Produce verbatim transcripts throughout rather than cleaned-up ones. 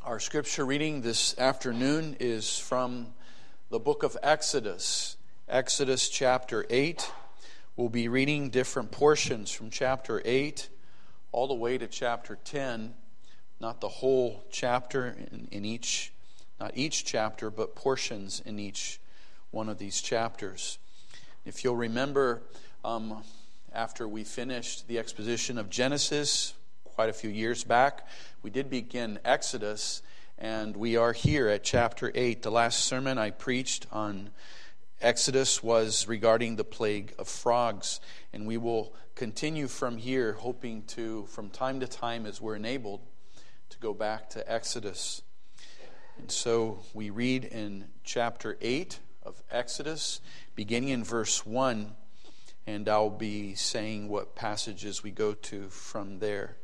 Our scripture reading this afternoon is from the book of Exodus, Exodus chapter eight. We'll be reading different portions from chapter eight all the way to chapter ten, not the whole chapter in, in each, not each chapter, but portions in each one of these chapters. If you'll remember, um, after we finished the exposition of Genesis quite a few years back, we did begin Exodus, and we are here at chapter eight. The last sermon I preached on Exodus was regarding the plague of frogs, and we will continue from here, hoping to, from time to time as we're enabled, to go back to Exodus. And so we read in chapter eight of Exodus, beginning in verse one, and I'll be saying what passages we go to from there.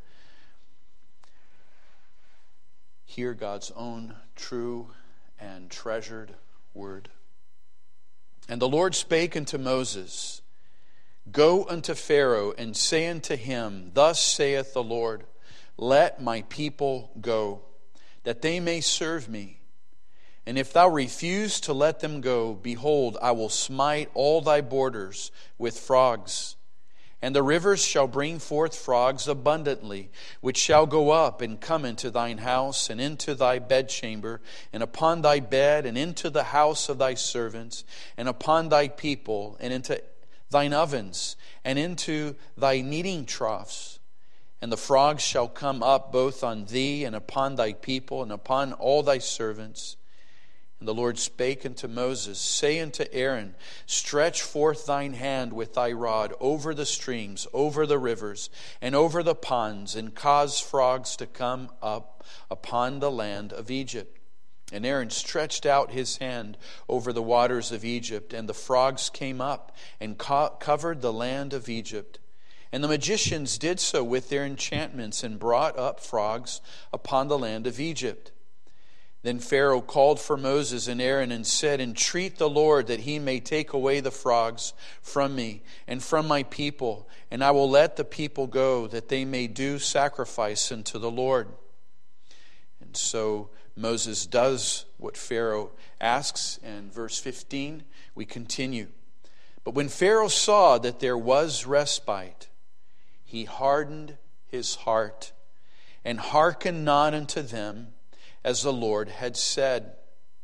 Hear God's own true and treasured word. And the Lord spake unto Moses, Go unto Pharaoh, and say unto him, Thus saith the Lord, Let my people go, that they may serve me. And if thou refuse to let them go, behold, I will smite all thy borders with frogs. And the rivers shall bring forth frogs abundantly, which shall go up and come into thine house, and into thy bedchamber, and upon thy bed, and into the house of thy servants, and upon thy people, and into thine ovens, and into thy kneading troughs. And the frogs shall come up both on thee, and upon thy people, and upon all thy servants. And the Lord spake unto Moses, Say unto Aaron, Stretch forth thine hand with thy rod over the streams, over the rivers, and over the ponds, and cause frogs to come up upon the land of Egypt. And Aaron stretched out his hand over the waters of Egypt, and the frogs came up and co- covered the land of Egypt. And the magicians did so with their enchantments, and brought up frogs upon the land of Egypt. Then Pharaoh called for Moses and Aaron and said, Entreat the Lord that he may take away the frogs from me and from my people, and I will let the people go, that they may do sacrifice unto the Lord. And so Moses does what Pharaoh asks, and verse fifteen, we continue. But when Pharaoh saw that there was respite, he hardened his heart, and hearkened not unto them, as the Lord had said.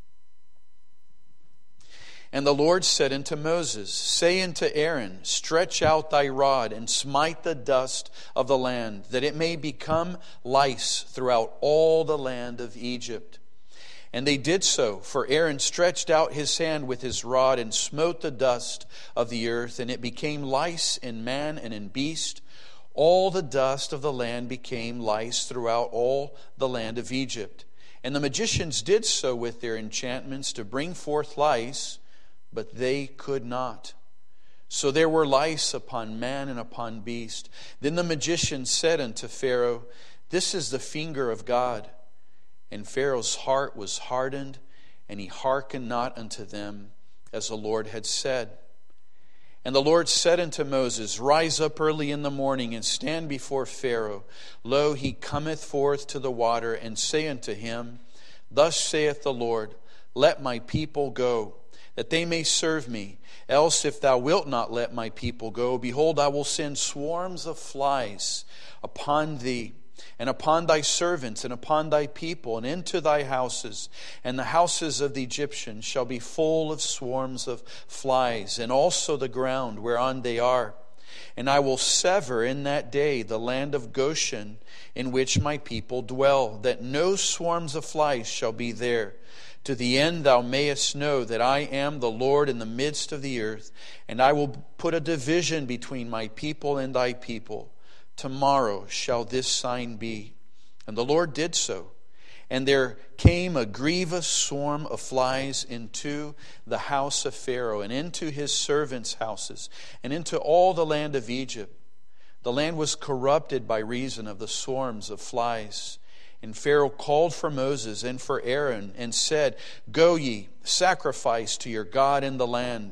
And the Lord said unto Moses, Say unto Aaron, Stretch out thy rod, and smite the dust of the land, that it may become lice throughout all the land of Egypt. And they did so, for Aaron stretched out his hand with his rod, and smote the dust of the earth, and it became lice in man and in beast. All the dust of the land became lice throughout all the land of Egypt. And the magicians did so with their enchantments to bring forth lice, but they could not. So there were lice upon man and upon beast. Then the magicians said unto Pharaoh, This is the finger of God. And Pharaoh's heart was hardened, and he hearkened not unto them, as the Lord had said. And the Lord said unto Moses, Rise up early in the morning, and stand before Pharaoh. Lo, he cometh forth to the water, and say unto him, Thus saith the Lord, Let my people go, that they may serve me. Else if thou wilt not let my people go, behold, I will send swarms of flies upon thee, and upon thy servants, and upon thy people, and into thy houses. And the houses of the Egyptians shall be full of swarms of flies, and also the ground whereon they are. And I will sever in that day the land of Goshen, in which my people dwell, that no swarms of flies shall be there. To the end thou mayest know that I am the Lord in the midst of the earth, and I will put a division between my people and thy people. Tomorrow shall this sign be. And the Lord did so. And there came a grievous swarm of flies into the house of Pharaoh, and into his servants' houses, and into all the land of Egypt. The land was corrupted by reason of the swarms of flies. And Pharaoh called for Moses and for Aaron, and said, Go ye, sacrifice to your God in the land.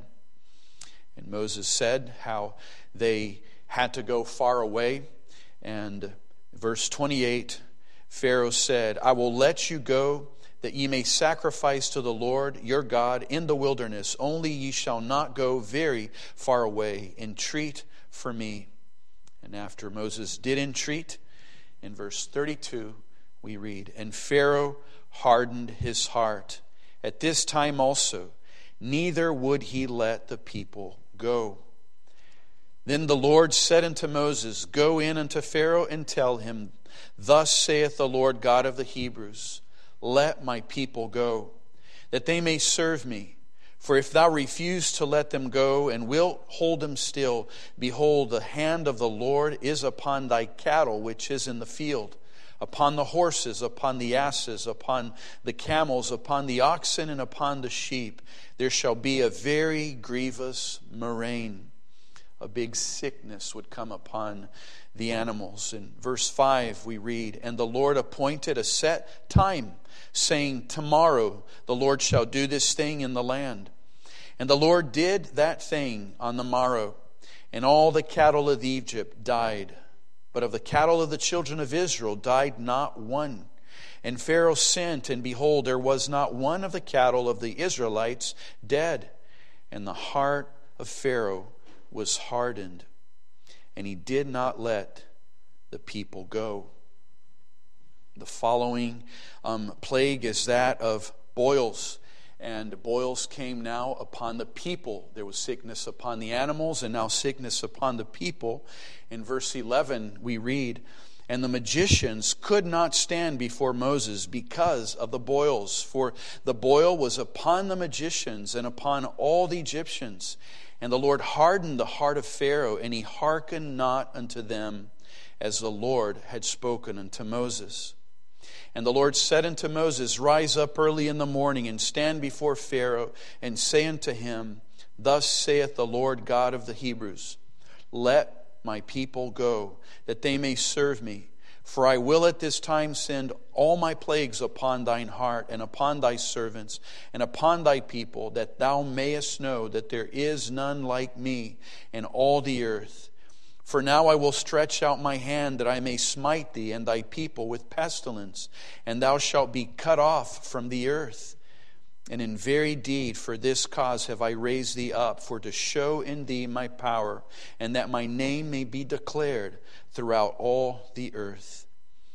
And Moses said how they had to go far away. And verse twenty-eight, Pharaoh said, I will let you go, that ye may sacrifice to the Lord your God in the wilderness. Only ye shall not go very far away. Entreat for me. And after Moses did entreat, in verse thirty-two we read, and Pharaoh hardened his heart at this time also, neither would he let the people go. Then the Lord said unto Moses, Go in unto Pharaoh and tell him, Thus saith the Lord God of the Hebrews, Let my people go, that they may serve me. For if thou refuse to let them go, and wilt hold them still, behold, the hand of the Lord is upon thy cattle which is in the field, upon the horses, upon the asses, upon the camels, upon the oxen, and upon the sheep. There shall be a very grievous murrain. A big sickness would come upon the animals. In verse five we read, And the Lord appointed a set time, saying, Tomorrow the Lord shall do this thing in the land. And the Lord did that thing on the morrow, and all the cattle of Egypt died. But of the cattle of the children of Israel died not one. And Pharaoh sent, and behold, there was not one of the cattle of the Israelites dead. And the heart of Pharaoh was hardened, and he did not let the people go. The following um, plague is that of boils. And boils came now upon the people. There was sickness upon the animals, and now sickness upon the people. In verse eleven we read, And the magicians could not stand before Moses because of the boils, for the boil was upon the magicians and upon all the Egyptians. And the Lord hardened the heart of Pharaoh, and he hearkened not unto them, as the Lord had spoken unto Moses. And the Lord said unto Moses, Rise up early in the morning, and stand before Pharaoh, and say unto him, Thus saith the Lord God of the Hebrews, Let my people go, that they may serve me. For I will at this time send all my plagues upon thine heart, and upon thy servants, and upon thy people, that thou mayest know that there is none like me in all the earth. For now I will stretch out my hand, that I may smite thee and thy people with pestilence, and thou shalt be cut off from the earth. And in very deed for this cause have I raised thee up, for to show in thee my power, and that my name may be declared throughout all the earth.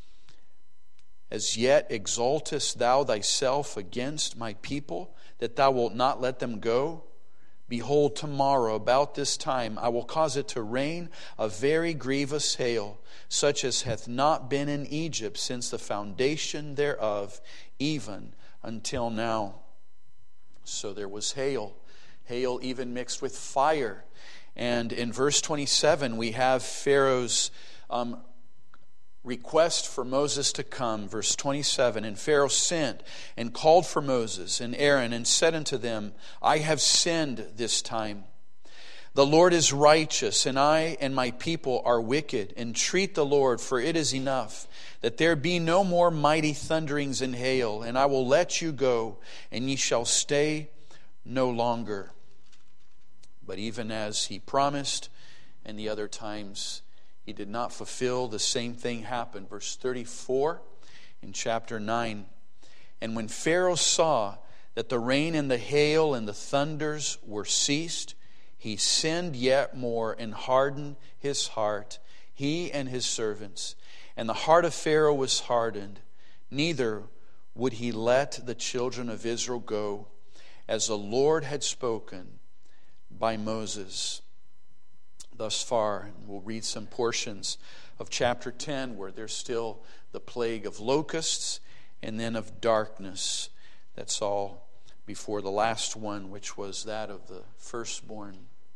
As yet exaltest thou thyself against my people, that thou wilt not let them go? Behold, tomorrow about this time I will cause it to rain a very grievous hail, such as hath not been in Egypt since the foundation thereof, even until now. So there was hail, hail even mixed with fire. And in verse twenty-seven we have Pharaoh's um, request for Moses to come. Verse twenty-seven, And Pharaoh sent and called for Moses and Aaron, and said unto them, I have sinned this time. The Lord is righteous, and I and my people are wicked. Entreat the Lord, for it is enough, that there be no more mighty thunderings and hail, and I will let you go, and ye shall stay no longer. But even as he promised, and the other times he did not fulfill, the same thing happened. Verse thirty-four in chapter nine. And when Pharaoh saw that the rain and the hail and the thunders were ceased, he sinned yet more and hardened his heart, he and his servants. And the heart of Pharaoh was hardened, neither would he let the children of Israel go, as the Lord had spoken by Moses. Thus far, and we'll read some portions of chapter ten where there's still the plague of locusts and then of darkness. That's all before the last one, which was that of the firstborn.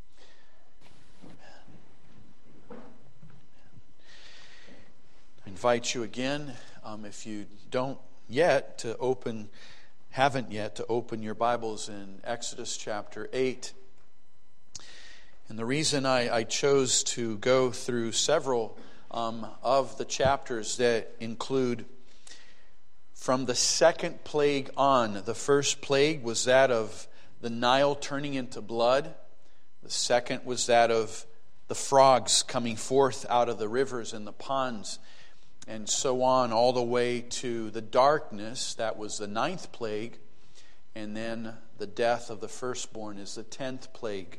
I invite you again, um, if you don't yet, to open, haven't yet, to open your Bibles in Exodus chapter eight. And the reason I, I chose to go through several um, of the chapters that include from the second plague on. The first plague was that of the Nile turning into blood. The second was that of the frogs coming forth out of the rivers and the ponds. and so on all the way to the darkness. That was the ninth plague. And then the death of the firstborn is the tenth plague.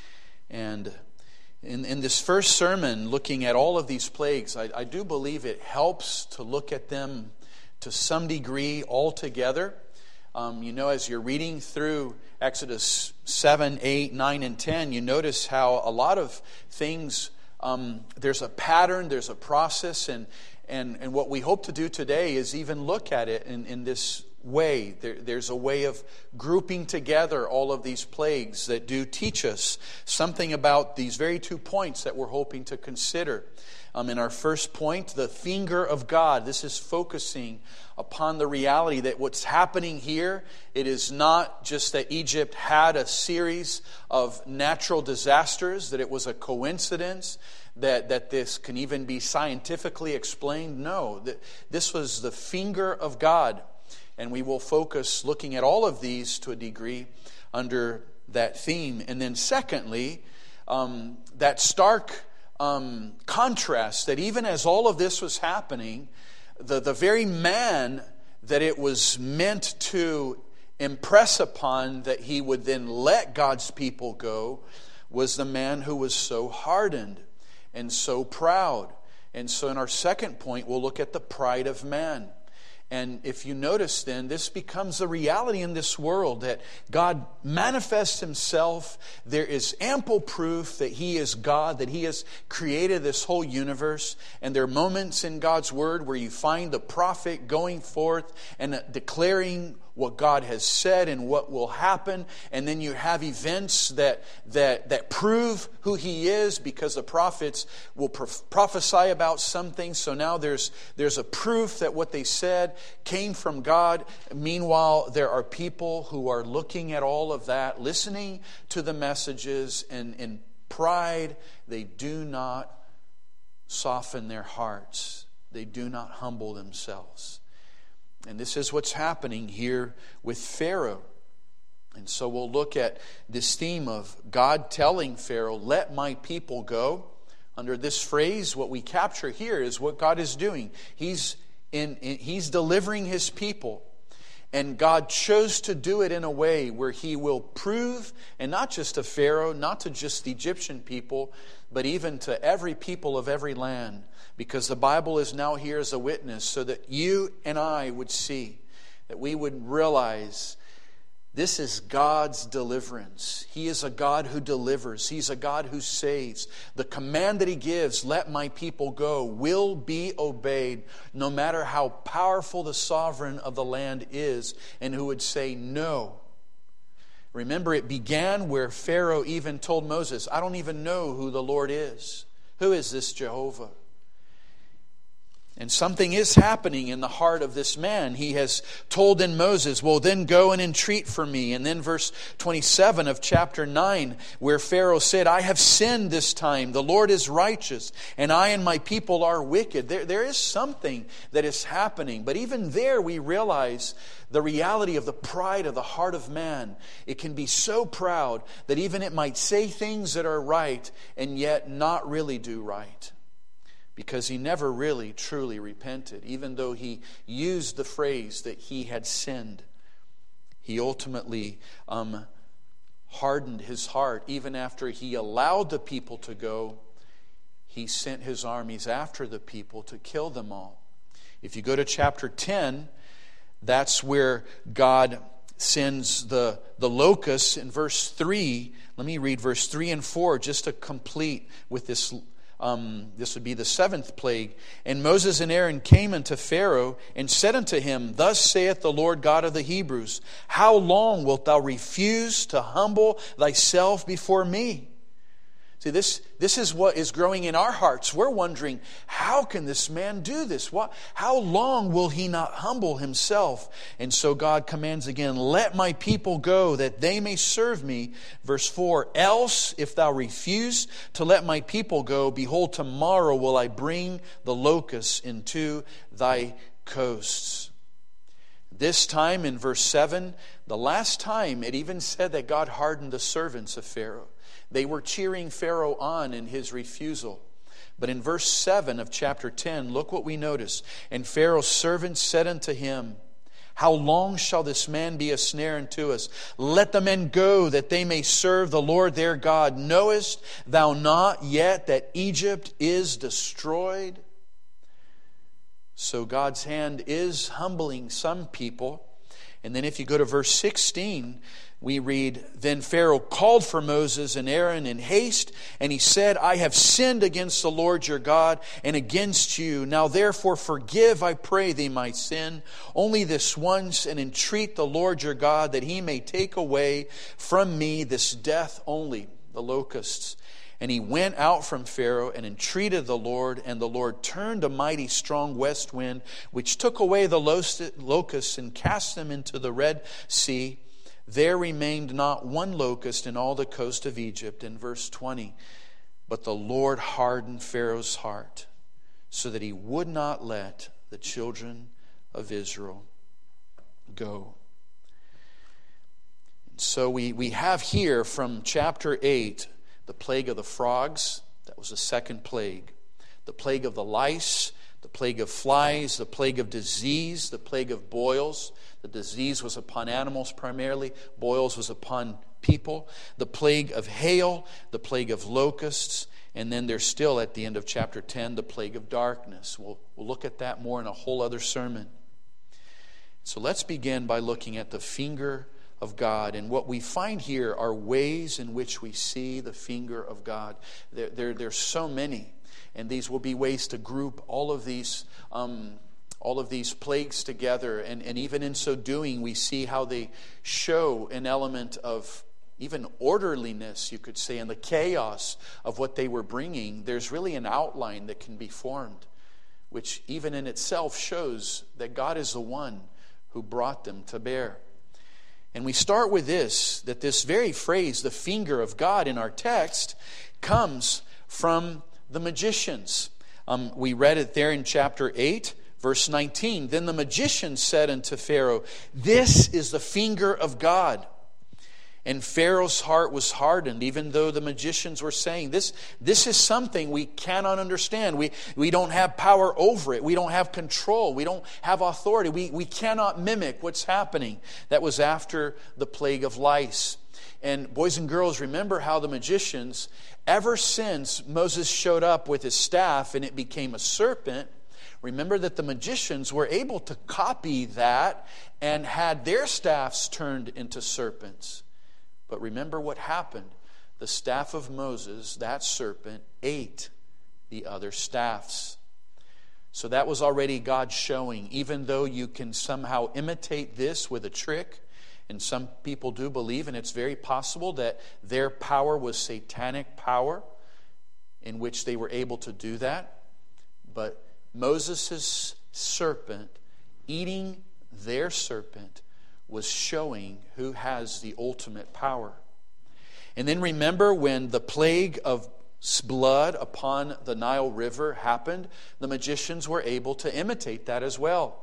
And in, in this first sermon, looking at all of these plagues, I, I do believe it helps to look at them to some degree all together. Um, you know, as you're reading through Exodus seven, eight, nine, and ten, you notice how a lot of things, um, there's a pattern, there's a process, and, and, and what we hope to do today is even look at it in, in this way. There, there's a way of grouping together all of these plagues that do teach us something about these very two points that we're hoping to consider. Um, in our first point, the finger of God. This is focusing upon the reality that what's happening here, it is not just that Egypt had a series of natural disasters, that it was a coincidence, that, that this can even be scientifically explained. No, that this was the finger of God. And we will focus looking at all of these to a degree under that theme. And then secondly, um, that stark um, contrast that even as all of this was happening, the, the very man that it was meant to impress upon that he would then let God's people go was the man who was so hardened and so proud. And so in our second point, we'll look at the pride of man. And if you notice then, this becomes a reality in this world that God manifests Himself. There is ample proof that He is God, that He has created this whole universe. And there are moments in God's Word where you find the prophet going forth and declaring what God has said and what will happen. And then you have events that that that prove who He is, because the prophets will prophesy about something. So now there's there's a proof that what they said came from God. Meanwhile, there are people who are looking at all of that, listening to the messages, and in pride, they do not soften their hearts. They do not humble themselves. And this is what's happening here with Pharaoh. And so we'll look at this theme of God telling Pharaoh, let my people go. Under this phrase, what we capture here is what God is doing. He's in, in He's delivering His people. And God chose to do it in a way where He will prove, and not just to Pharaoh, not to just the Egyptian people, but even to every people of every land. Because the Bible is now here as a witness, so that you and I would see, that we would realize this is God's deliverance. He is a God who delivers. He's a God who saves. The command that He gives, let my people go, will be obeyed, no matter how powerful the sovereign of the land is, and who would say no. Remember, it began where Pharaoh even told Moses, I don't even know who the Lord is. Who is this Jehovah? And something is happening in the heart of this man. He has told in Moses, well, then go and entreat for me. And then verse twenty-seven of chapter nine, where Pharaoh said, I have sinned this time. The Lord is righteous, and I and my people are wicked. There, there is something that is happening. But even there we realize the reality of the pride of the heart of man. It can be so proud that even it might say things that are right and yet not really do right. Because he never really, truly repented. Even though he used the phrase that he had sinned, he ultimately um, hardened his heart. Even after he allowed the people to go, he sent his armies after the people to kill them all. If you go to chapter ten, that's where God sends the, the locusts in verse three. Let me read verse three and four just to complete with this. Um, this would be the seventh plague. And Moses and Aaron came unto Pharaoh and said unto him, Thus saith the Lord God of the Hebrews, How long wilt thou refuse to humble thyself before me? See, this, this is what is growing in our hearts. We're wondering, how can this man do this? What, how long will he not humble himself? And so God commands again, Let my people go, that they may serve me. Verse four, Else, if thou refuse to let my people go, behold, tomorrow will I bring the locusts into thy coasts. This time in verse seven, the last time it even said that God hardened the servants of Pharaoh. They were cheering Pharaoh on in his refusal. But in verse seven of chapter ten, look what we notice. And Pharaoh's servants said unto him, how long shall this man be a snare unto us? Let the men go, that they may serve the Lord their God. Knowest thou not yet that Egypt is destroyed? So God's hand is humbling some people. And then if you go to verse sixteen, we read, then Pharaoh called for Moses and Aaron in haste, and he said, I have sinned against the Lord your God and against you. Now therefore forgive, I pray thee, my sin, only this once, and entreat the Lord your God that he may take away from me this death only, the locusts. And he went out from Pharaoh and entreated the Lord, and the Lord turned a mighty strong west wind, which took away the locusts and cast them into the Red Sea. There remained not one locust in all the coast of Egypt. In verse twenty, but the Lord hardened Pharaoh's heart, so that he would not let the children of Israel go. So we, we have here from chapter eight, the plague of the frogs. That was the second plague. The plague of the lice, the plague of flies, the plague of disease, the plague of boils. The disease was upon animals primarily. Boils was upon people. The plague of hail, the plague of locusts, and then there's still at the end of chapter ten, the plague of darkness. We'll, we'll look at that more in a whole other sermon. So let's begin by looking at the finger of God. And what we find here are ways in which we see the finger of God. There, there, there's so many. And these will be ways to group all of these um, all of these plagues together. And, and even in so doing, we see how they show an element of even orderliness, you could say, in the chaos of what they were bringing. There's really an outline that can be formed, which even in itself shows that God is the one who brought them to bear. And we start with this, that this very phrase, the finger of God, in our text, comes from the magicians. Um, we read it there in chapter eight, verse nineteen. Then the magicians said unto Pharaoh, this is the finger of God. And Pharaoh's heart was hardened, even though the magicians were saying, this, this is something we cannot understand. We, we don't have power over it. We don't have control. We don't have authority. We, we cannot mimic what's happening. That was after the plague of lice. And boys and girls, remember how the magicians, ever since Moses showed up with his staff and it became a serpent, remember that the magicians were able to copy that and had their staffs turned into serpents. But remember what happened. The staff of Moses, that serpent, ate the other staffs. So that was already God showing, even though you can somehow imitate this with a trick, and some people do believe, and it's very possible that their power was satanic power in which they were able to do that. But Moses' serpent eating their serpent was showing who has the ultimate power. And then remember when the plague of blood upon the Nile River happened, the magicians were able to imitate that as well.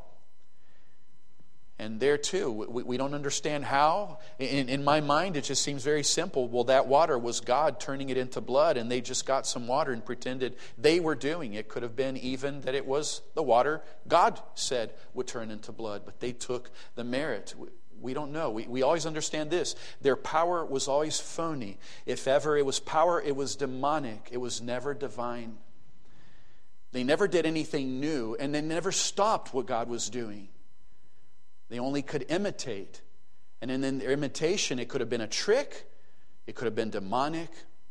And there too, we, we don't understand how. In, in my mind, it just seems very simple. Well, that water was God turning it into blood, and they just got some water and pretended they were doing it. It could have been even that it was the water God said would turn into blood, but they took the merit. We, we don't know. We, we always understand this. Their power was always phony. If ever it was power, it was demonic. It was never divine. They never did anything new, and they never stopped what God was doing. They only could imitate. And in their imitation, it could have been a trick. It could have been demonic.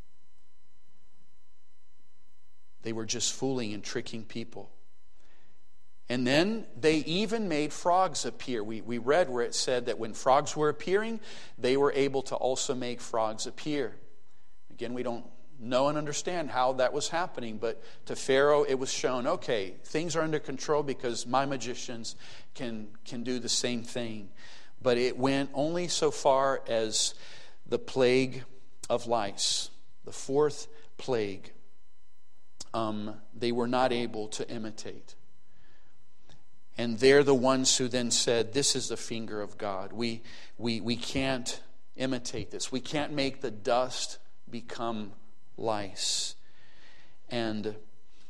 They were just fooling and tricking people. And then they even made frogs appear. We, we read where it said that when frogs were appearing, they were able to also make frogs appear. Again, we don't know and understand how that was happening, but to Pharaoh it was shown, okay, things are under control because my magicians can can do the same thing. But it went only so far as the plague of lice, the fourth plague. Um, they were not able to imitate. And they're the ones who then said, this is the finger of God. We we we can't imitate this. We can't make the dust become lice. And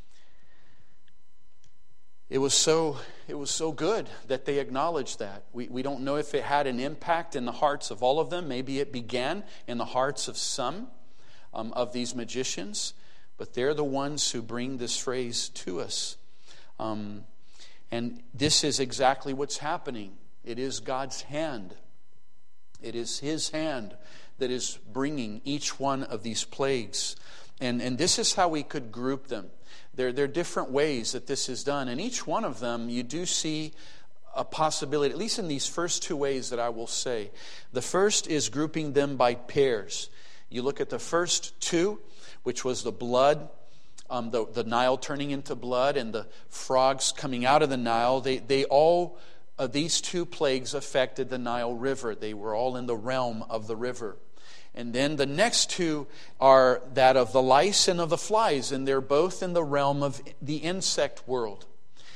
it was so it was so good that they acknowledged that. We, we don't know if it had an impact in the hearts of all of them. Maybe it began in the hearts of some um, of these magicians, but they're the ones who bring this phrase to us. Um, and this is exactly what's happening. It is God's hand. It is His hand that is bringing each one of these plagues. And, and this is how we could group them. There, there are different ways that this is done. And each one of them, you do see a possibility, at least in these first two ways that I will say. The first is grouping them by pairs. You look at the first two, which was the blood, um, the, the Nile turning into blood, and the frogs coming out of the Nile. They, they all, uh, these two plagues affected the Nile River. They were all in the realm of the river. And then the next two are that of the lice and of the flies, and they're both in the realm of the insect world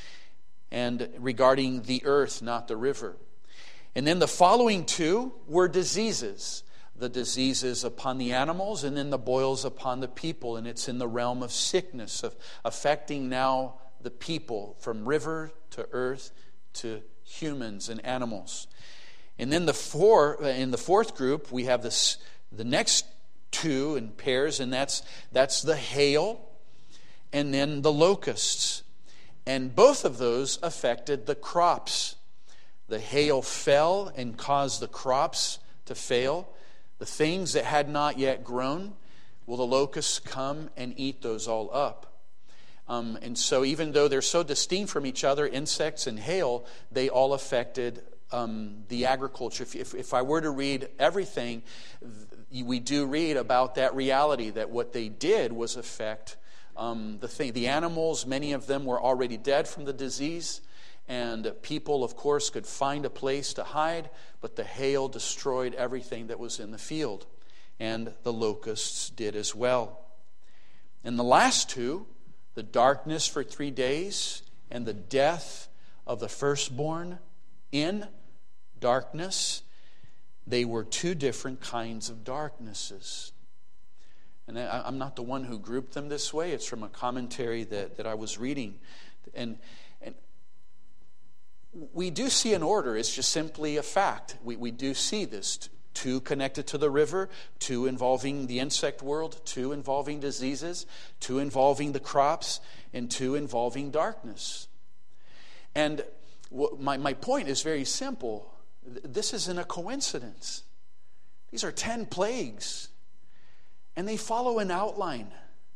and regarding the earth, not the river. And then the following two were diseases, the diseases upon the animals and then the boils upon the people, and it's in the realm of sickness, of affecting now the people from river to earth to humans and animals. And then the four in the fourth group we have this the next two in pairs, and that's that's the hail and then the locusts. And both of those affected the crops. The hail fell and caused the crops to fail. The things that had not yet grown, well, the locusts come and eat those all up. Um, and so even though they're so distinct from each other, insects and hail, they all affected um, the agriculture. If, if, if I were to read everything, we do read about that reality, that what they did was affect um, the thing. The animals, many of them were already dead from the disease, and people, of course, could find a place to hide, but the hail destroyed everything that was in the field, and the locusts did as well. And the last two, the darkness for three days and the death of the firstborn in darkness, they were two different kinds of darknesses. And I'm not the one who grouped them this way. It's from a commentary that, that I was reading. And, and we do see an order. It's just simply a fact. We, we do see this. Two connected to the river, two involving the insect world, two involving diseases, two involving the crops, and two involving darkness. And my, my point is very simple. This isn't a coincidence. These are ten plagues, and they follow an outline.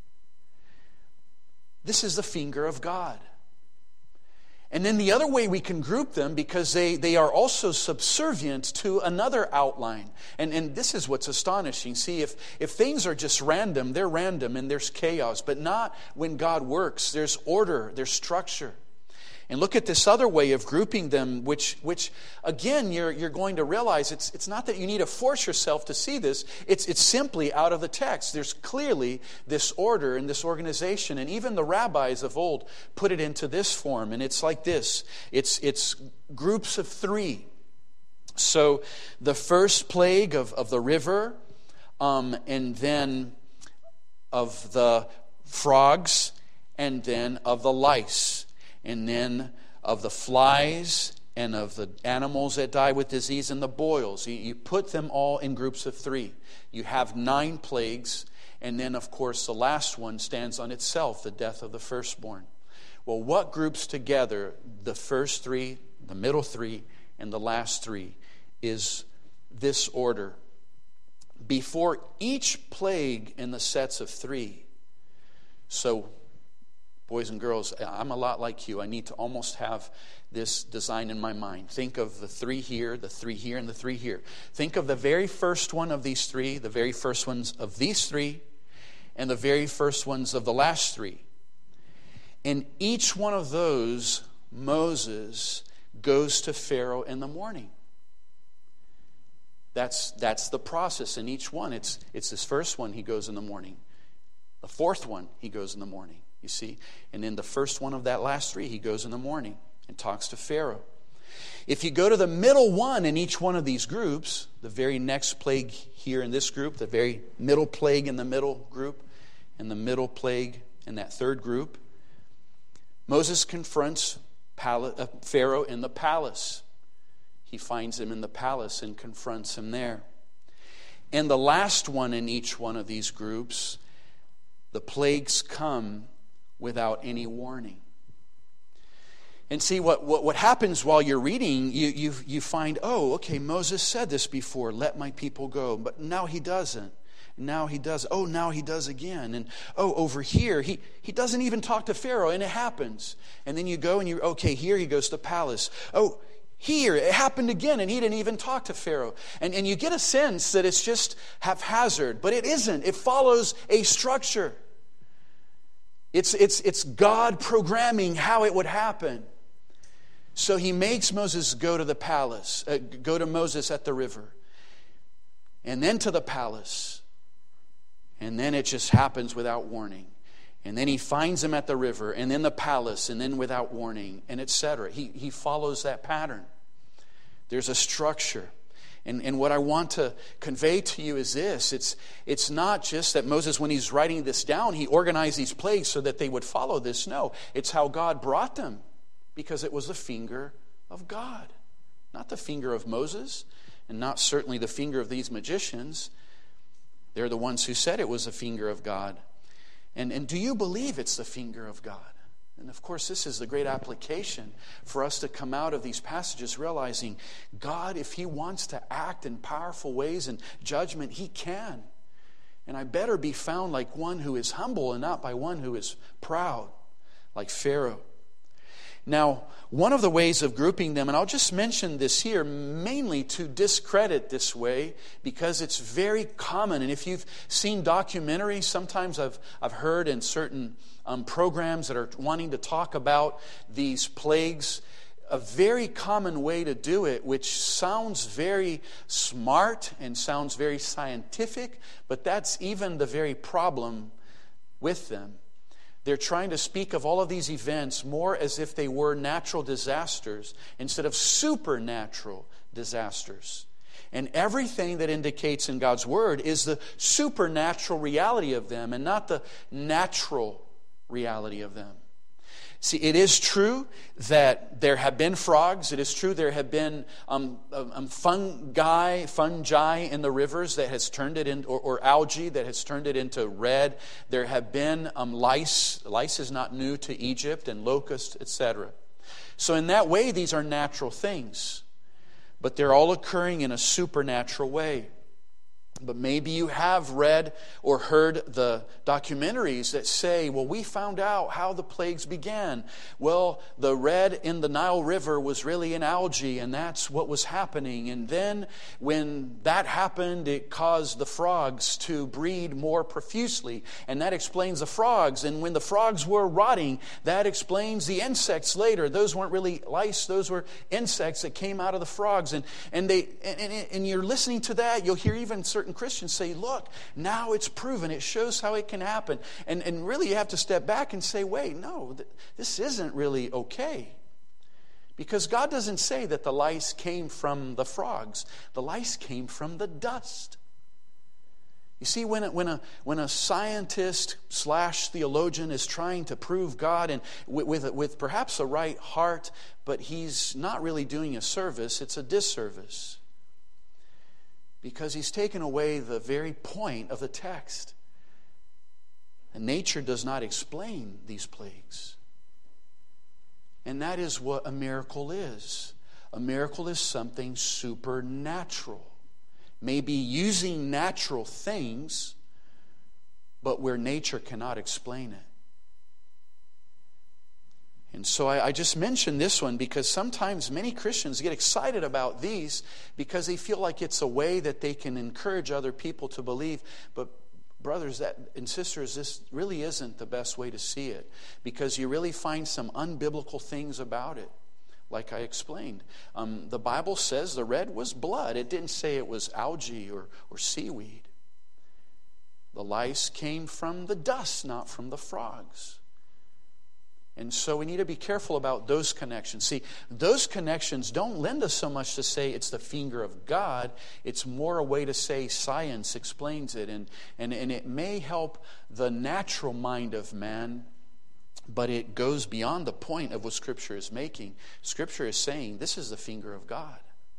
This is the finger of God. And then the other way we can group them, because they, they are also subservient to another outline. And, and this is what's astonishing. See, if, if things are just random, they're random and there's chaos. But not when God works. There's order, there's structure. And look at this other way of grouping them, which, which again, you're, you're going to realize it's, it's not that you need to force yourself to see this. It's, it's simply out of the text. There's clearly this order and this organization. And even the rabbis of old put it into this form. And it's like this. It's, it's groups of three. So the first plague of, of the river, um, and then of the frogs, and then of the lice. And then of the flies and of the animals that die with disease and the boils. You, you put them all in groups of three. You have nine plagues. And then, of course, the last one stands on itself, the death of the firstborn. Well, what groups together the first three, the middle three, and the last three is this order. Before each plague in the sets of three. So, boys and girls, I'm a lot like you. I need to almost have this design in my mind. Think of the three here, the three here, and the three here. Think of the very first one of these three, the very first ones of these three, and the very first ones of the last three. In each one of those, Moses goes to Pharaoh in the morning. That's, that's the process in each one. It's, it's this first one, he goes in the morning. The fourth one, he goes in the morning. You see? And in the first one of that last three, he goes in the morning and talks to Pharaoh. If you go to the middle one in each one of these groups, the very next plague here in this group, the very middle plague in the middle group, and the middle plague in that third group, Moses confronts palace, uh, Pharaoh in the palace. He finds him in the palace and confronts him there. And the last one in each one of these groups, the plagues come without any warning. And see, what, what, what happens while you're reading, you, you, you find, oh, okay, Moses said this before, let my people go. But now he doesn't. Now he does. Oh, now he does again. And oh, over here, he, he doesn't even talk to Pharaoh, and it happens. And then you go and you, okay, here he goes to the palace. Oh, here, it happened again, and he didn't even talk to Pharaoh. And, and you get a sense that it's just haphazard, but it isn't. It follows a structure. It's, it's, it's God programming how it would happen. So he makes Moses go to the palace, uh, go to Moses at the river, and then to the palace. And then it just happens without warning. And then he finds him at the river, and then the palace, and then without warning, and et cetera. He, he follows that pattern. There's a structure. And, and what I want to convey to you is this. It's, it's not just that Moses, when he's writing this down, he organized these plagues so that they would follow this. No, it's how God brought them, because it was the finger of God. Not the finger of Moses, and not certainly the finger of these magicians. They're the ones who said it was the finger of God. And, and do you believe it's the finger of God? And of course, this is the great application for us to come out of these passages realizing God, if He wants to act in powerful ways and judgment, He can. And I better be found like one who is humble and not by one who is proud, like Pharaoh. Now, one of the ways of grouping them, and I'll just mention this here, mainly to discredit this way, because it's very common. And if you've seen documentaries, sometimes I've I've heard in certain um, programs that are wanting to talk about these plagues, a very common way to do it, which sounds very smart and sounds very scientific, but that's even the very problem with them. They're trying to speak of all of these events more as if they were natural disasters instead of supernatural disasters. And everything that indicates in God's Word is the supernatural reality of them and not the natural reality of them. See, it is true that there have been frogs. It is true there have been um, um, fungi, fungi in the rivers that has turned it in, or, or algae that has turned it into red. There have been um, lice. Lice is not new to Egypt, and locusts, et cetera. So in that way, these are natural things, but they're all occurring in a supernatural way. But maybe you have read or heard the documentaries that say, well, we found out how the plagues began. Well, the red in the Nile River was really an algae, and that's what was happening. And then when that happened, it caused the frogs to breed more profusely. And that explains the frogs. And when the frogs were rotting, that explains the insects later. Those weren't really lice. Those were insects that came out of the frogs. And, and, they, and, and, and you're listening to that, you'll hear even certain Christians say, look, now it's proven. It shows how it can happen. And, and really you have to step back and say, wait, no, th- this isn't really okay. Because God doesn't say that the lice came from the frogs. The lice came from the dust. You see, when a, when a, when a scientist slash theologian is trying to prove God and with, with, with perhaps a right heart, but he's not really doing a service, it's a disservice. Because he's taken away the very point of the text. And nature does not explain these plagues. And that is what a miracle is. A miracle is something supernatural. Maybe using natural things, but where nature cannot explain it. And so I, I just mentioned this one because sometimes many Christians get excited about these because they feel like it's a way that they can encourage other people to believe. But brothers that, and sisters, this really isn't the best way to see it, because you really find some unbiblical things about it. Like I explained, um, the Bible says the red was blood. It didn't say it was algae or, or seaweed. The lice came from the dust, not from the frogs. And so we need to be careful about those connections. See, those connections don't lend us so much to say it's the finger of God. It's more a way to say science explains it. And, and, and it may help the natural mind of man But it goes beyond the point of what Scripture is making. Scripture is saying this is the finger of God.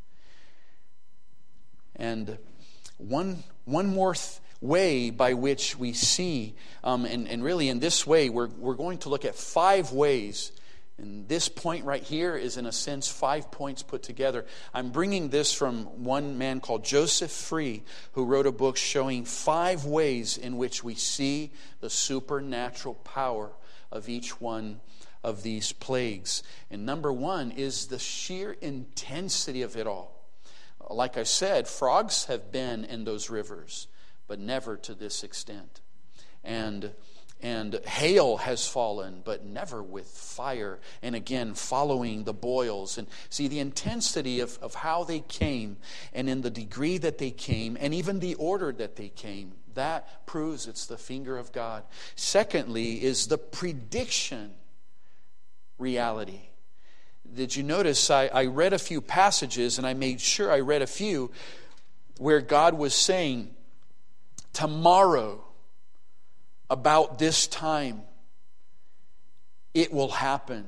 And one, one more th- way by which we see, um, and, and really in this way, we're, we're going to look at five ways. And this point right here is, in a sense, five points put together. I'm bringing this from one man called Joseph Free, who wrote a book showing five ways in which we see the supernatural power of each one of these plagues. And number one is the sheer intensity of it all. Like I said, frogs have been in those rivers, but never to this extent. And And hail has fallen, but never with fire. And again, following the boils. And see the intensity of, of how they came, and in the degree that they came, and even the order that they came. That proves it's the finger of God. Secondly is the prediction reality. Did you notice I, I read a few passages, and I made sure I read a few where God was saying, tomorrow, about this time, it will happen.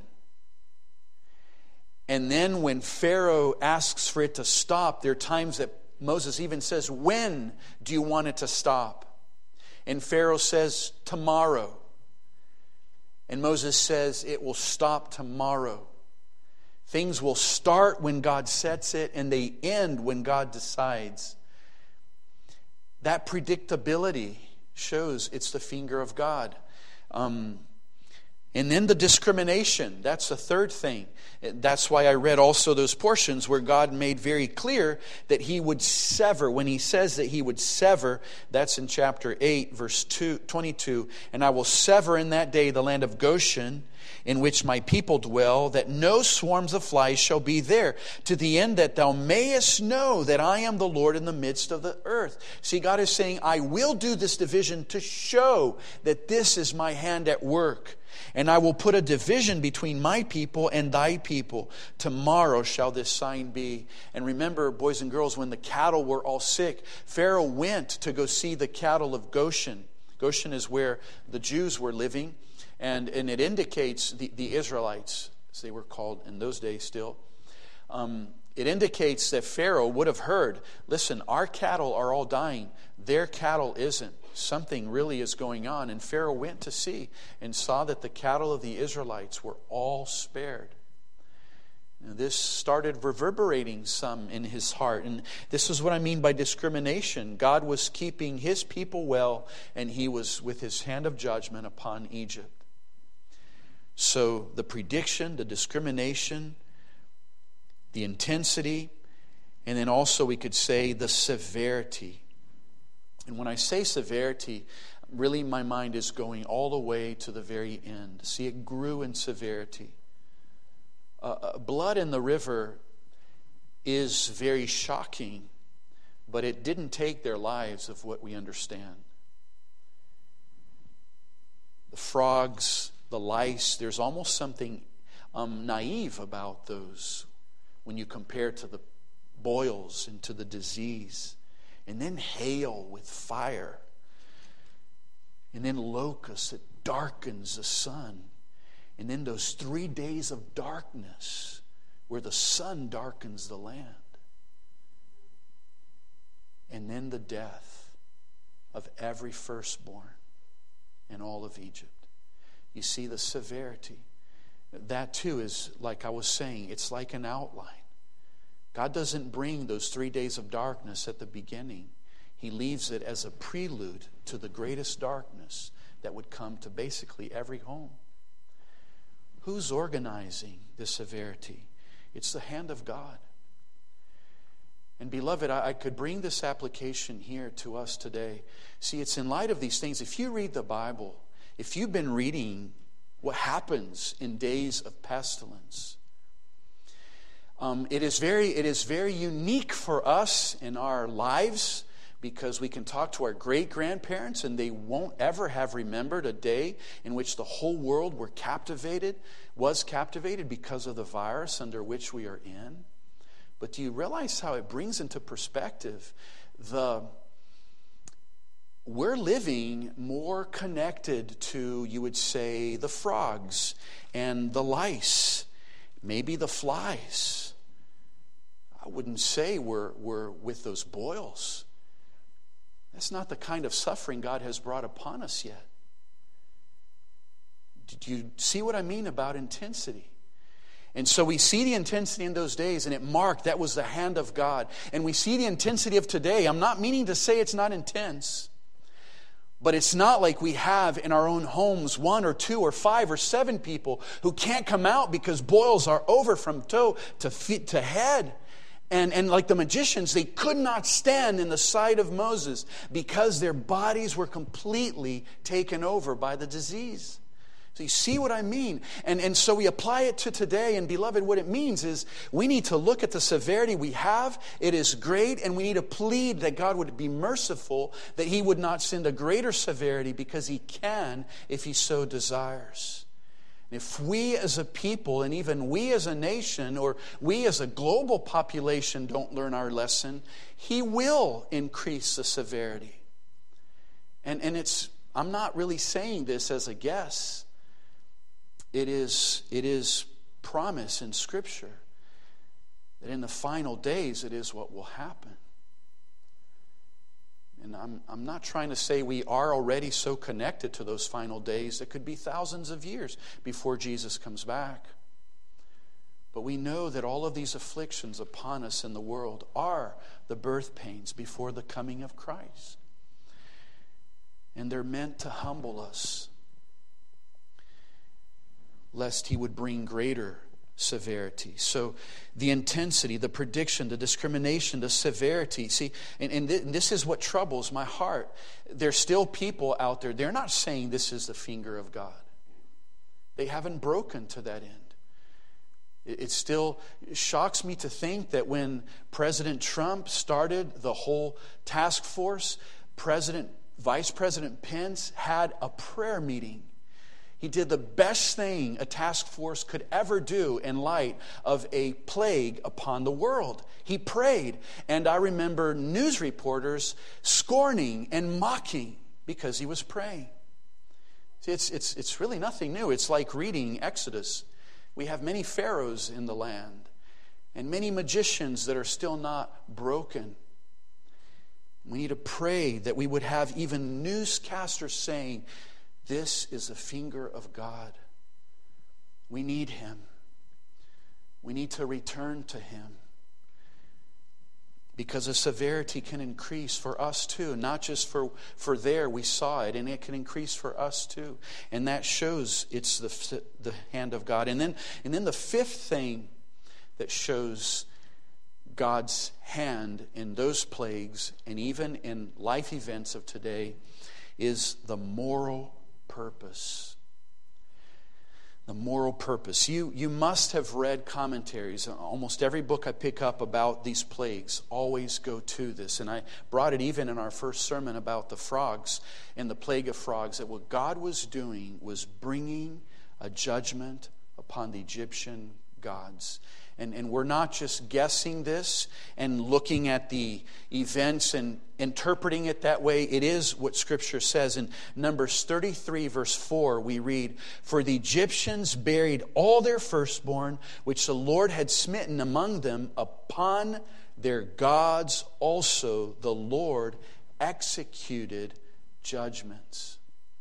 And then when Pharaoh asks for it to stop, there are times that Moses even says, when do you want it to stop? And Pharaoh says, tomorrow. And Moses says, it will stop tomorrow. Things will start when God sets it, and they end when God decides. That predictability shows it's the finger of God. Um, and then the discrimination. That's the third thing. That's why I read also those portions where God made very clear that he would sever. When he says that he would sever, that's in chapter eight, verse two, twenty-two. And I will sever in that day the land of Goshen, in which my people dwell, that no swarms of flies shall be there, to the end that thou mayest know that I am the Lord in the midst of the earth. See, God is saying, I will do this division to show that this is my hand at work. And I will put a division between my people and thy people. Tomorrow shall this sign be. And remember, boys and girls, when the cattle were all sick, Pharaoh went to go see the cattle of Goshen. Goshen is where the Jews were living. And, and it indicates the, the Israelites, as they were called in those days still. Um, it indicates that Pharaoh would have heard, listen, our cattle are all dying. Their cattle isn't. Something really is going on. And Pharaoh went to see and saw that the cattle of the Israelites were all spared. Now, this started reverberating some in his heart. And this is what I mean by discrimination. God was keeping his people well, and he was with his hand of judgment upon Egypt. So the prediction, the discrimination, the intensity, and then also we could say the severity. And when I say severity, really my mind is going all the way to the very end. See, it grew in severity. Uh, blood in the river is very shocking, but it didn't take their lives of what we understand. The frogs, the lice, there's almost something um, naive about those when you compare to the boils and to the disease. And then hail with fire. And then locusts that darkens the sun. And then those three days of darkness where the sun darkens the land. And then the death of every firstborn in all of Egypt. You see the severity. That too is, like I was saying, it's like an outline. God doesn't bring those three days of darkness at the beginning. He leaves it as a prelude to the greatest darkness that would come to basically every home. Who's organizing this severity? It's the hand of God. And beloved, I, I could bring this application here to us today. See, it's in light of these things. If you read the Bible, if you've been reading what happens in days of pestilence, Um, it is very, it is very unique for us in our lives, because we can talk to our great-grandparents and they won't ever have remembered a day in which the whole world were captivated, was captivated because of the virus under which we are in. But do you realize how it brings into perspective the, we're living more connected to, you would say, the frogs and the lice, maybe the flies. I wouldn't say we're, we're with those boils. That's not the kind of suffering God has brought upon us yet. Did you see what I mean about intensity? And so we see the intensity in those days, and it marked that was the hand of God. And we see the intensity of today. I'm not meaning to say it's not intense, but it's not like we have in our own homes one or two or five or seven people who can't come out because boils are over from toe to feet to head. And, and like the magicians, they could not stand in the sight of Moses because their bodies were completely taken over by the disease. So you see what I mean? And, and so we apply it to today. And beloved, what it means is we need to look at the severity we have. It is great. And we need to plead that God would be merciful, that He would not send a greater severity, because He can if He so desires. If we as a people, and even we as a nation, or we as a global population don't learn our lesson, He will increase the severity. And, and it's, I'm not really saying this as a guess. It is, it is promise in Scripture that in the final days it is what will happen. And I'm, I'm not trying to say we are already so connected to those final days. It could be thousands of years before Jesus comes back. But we know that all of these afflictions upon us in the world are the birth pains before the coming of Christ. And they're meant to humble us, lest He would bring greater severity. So the intensity, the prediction, the discrimination, the severity. See, and, and, th- and this is what troubles my heart. There's still people out there, they're not saying this is the finger of God. They haven't broken to that end. It, it still shocks me to think that when President Trump started the whole task force, President, Vice President Pence had a prayer meeting. He did the best thing a task force could ever do in light of a plague upon the world. He prayed. And I remember news reporters scorning and mocking because he was praying. See, it's, it's, it's really nothing new. It's like reading Exodus. We have many pharaohs in the land and many magicians that are still not broken. We need to pray that we would have even newscasters saying, this is the finger of God. We need Him. We need to return to Him. Because the severity can increase for us too. Not just for, for there, we saw it. And it can increase for us too. And that shows it's the, the hand of God. And then, and then the fifth thing that shows God's hand in those plagues, and even in life events of today, is the moral purpose. The moral purpose. You, you must have read commentaries. Almost every book I pick up about these plagues always go to this. And I brought it even in our first sermon about the frogs and the plague of frogs, that what God was doing was bringing a judgment upon the Egyptian gods. And, and we're not just guessing this and looking at the events and interpreting it that way. It is what Scripture says. In Numbers thirty-three, verse four, we read, "For the Egyptians buried all their firstborn, which the Lord had smitten among them. Upon their gods also the Lord executed judgments."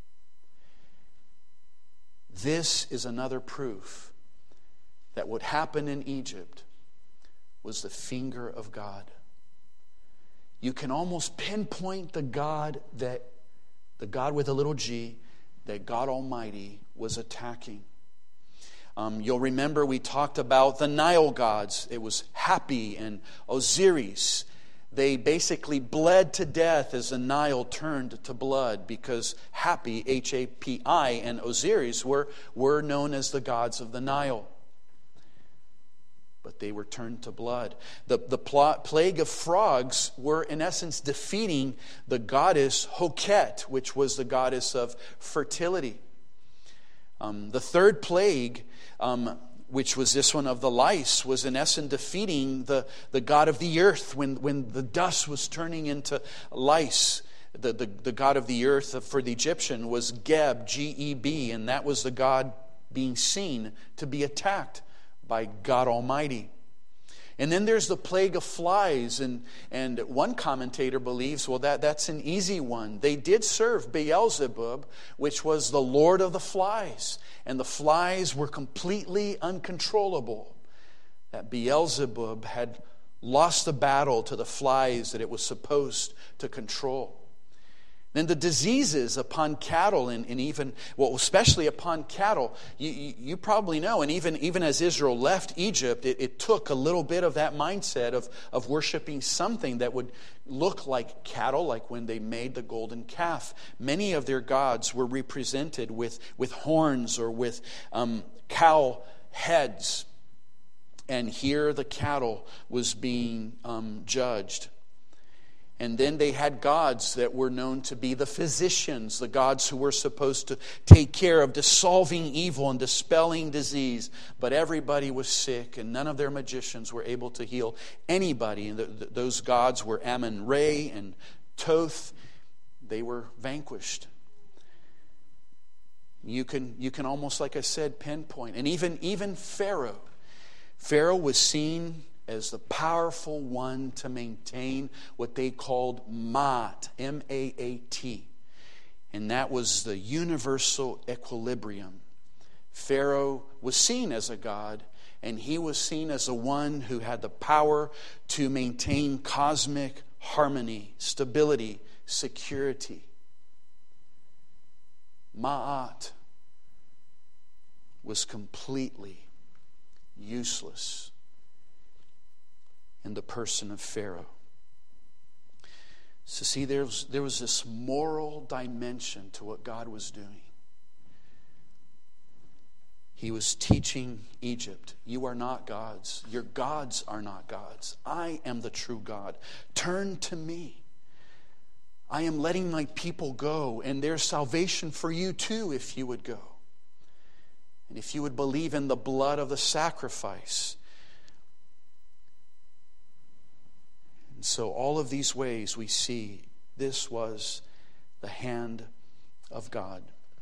This is another proof that what happened in Egypt was the finger of God. You can almost pinpoint the God that, the God with a little g, that God Almighty was attacking. Um, you'll remember we talked about the Nile gods. It was Hapi and Osiris. They basically bled to death as the Nile turned to blood, because Hapi, H A P I, and Osiris were, were known as the gods of the Nile. But they were turned to blood. The, the plot, plague of frogs were in essence defeating the goddess Hoket, which was the goddess of fertility. Um, the third plague, um, which was this one of the lice, was in essence defeating the, the god of the earth when, when the dust was turning into lice. the, the, the god of the earth for the Egyptian was Geb, G E B, and that was the god being seen to be attacked by God Almighty. And then there's the plague of flies, and, and one commentator believes, well, that, that's an easy one. They did serve Beelzebub, which was the lord of the flies, and the flies were completely uncontrollable. That Beelzebub had lost the battle to the flies that it was supposed to control. Then the diseases upon cattle, and, and even, well, especially upon cattle, you, you, you probably know, and even, even as Israel left Egypt, it, it took a little bit of that mindset of, of worshiping something that would look like cattle, like when they made the golden calf. Many of their gods were represented with, with horns or with um, cow heads. And here the cattle was being um, judged. And then they had gods that were known to be the physicians, the gods who were supposed to take care of dissolving evil and dispelling disease. But everybody was sick, and none of their magicians were able to heal anybody. And the, the, those gods were Amun-Re and Thoth. They were vanquished. You can, you can almost, like I said, pinpoint. And even, even Pharaoh. Pharaoh was seen as the powerful one to maintain what they called Ma'at, M A A T. And that was the universal equilibrium. Pharaoh was seen as a god, and he was seen as the one who had the power to maintain cosmic harmony, stability, security. Ma'at was completely useless in the person of Pharaoh. So see, there was, there was this moral dimension to what God was doing. He was teaching Egypt, you are not gods. Your gods are not gods. I am the true God. Turn to me. I am letting my people go, and there's salvation for you too if you would go. And if you would believe in the blood of the sacrifice. So all of these ways we see this was the hand of God.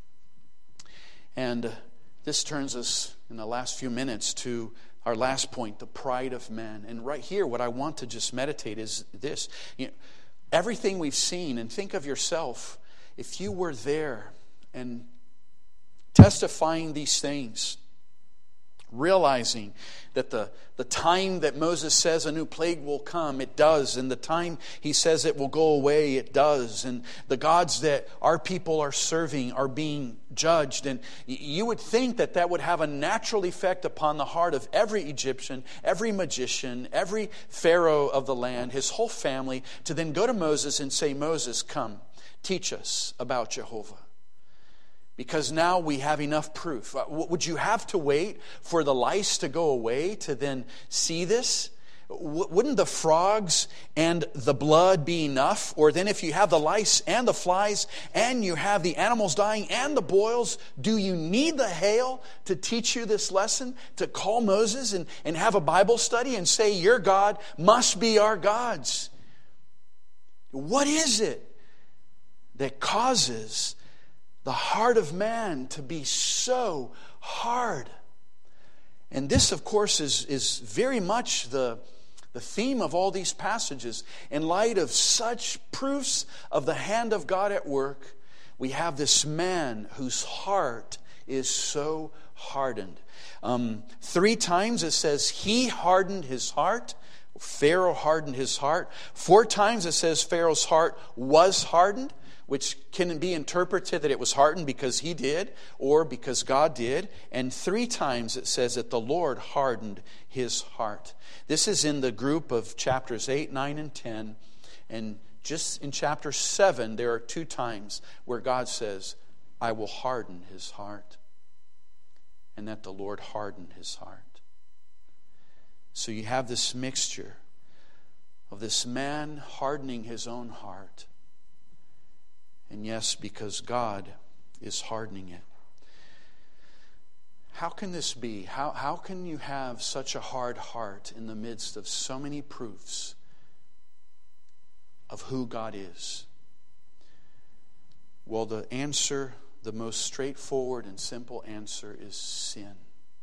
And this turns us in the last few minutes to our last point, the pride of man. And right here, what I want to just meditate is this. You know, everything we've seen, and think of yourself, if you were there and testifying these things, realizing that the, the time that Moses says a new plague will come, it does. And the time he says it will go away, it does. And the gods that our people are serving are being judged. And you would think that that would have a natural effect upon the heart of every Egyptian, every magician, every pharaoh of the land, his whole family, to then go to Moses and say, Moses, come, teach us about Jehovah. Because now we have enough proof. Would you have to wait for the lice to go away to then see this? Wouldn't the frogs and the blood be enough? Or then if you have the lice and the flies and you have the animals dying and the boils, do you need the hail to teach you this lesson? To call Moses and, and have a Bible study and say, your God must be our gods? What is it that causes the heart of man to be so hard? And this, of course, is, is very much the, the theme of all these passages. In light of such proofs of the hand of God at work, we have this man whose heart is so hardened. Um, three times it says he hardened his heart. Pharaoh hardened his heart. Four times it says Pharaoh's heart was hardened, which can be interpreted that it was hardened because he did or because God did. And three times it says that the Lord hardened his heart. This is in the group of chapters eight, nine, and ten. And just in chapter seven, there are two times where God says, I will harden his heart. And that the Lord hardened his heart. So you have this mixture of this man hardening his own heart. And yes, because God is hardening it. How can this be? How, how can you have such a hard heart in the midst of so many proofs of who God is? Well, the answer, the most straightforward and simple answer is sin.